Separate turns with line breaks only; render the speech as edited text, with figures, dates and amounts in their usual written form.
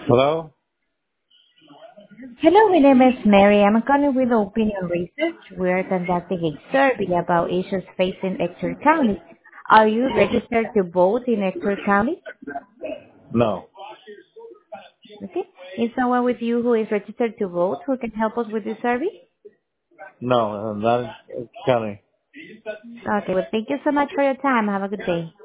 Hello?
Hello, my name is Mary. I'm calling with Opinion Research. We are conducting a survey about issues facing Ector County. Are you registered to vote in Ector County?
No.
Okay. Is someone with you who is registered to vote who can help us with this survey?
No, not in county.
Okay, well, thank you so much for your time. Have a good day.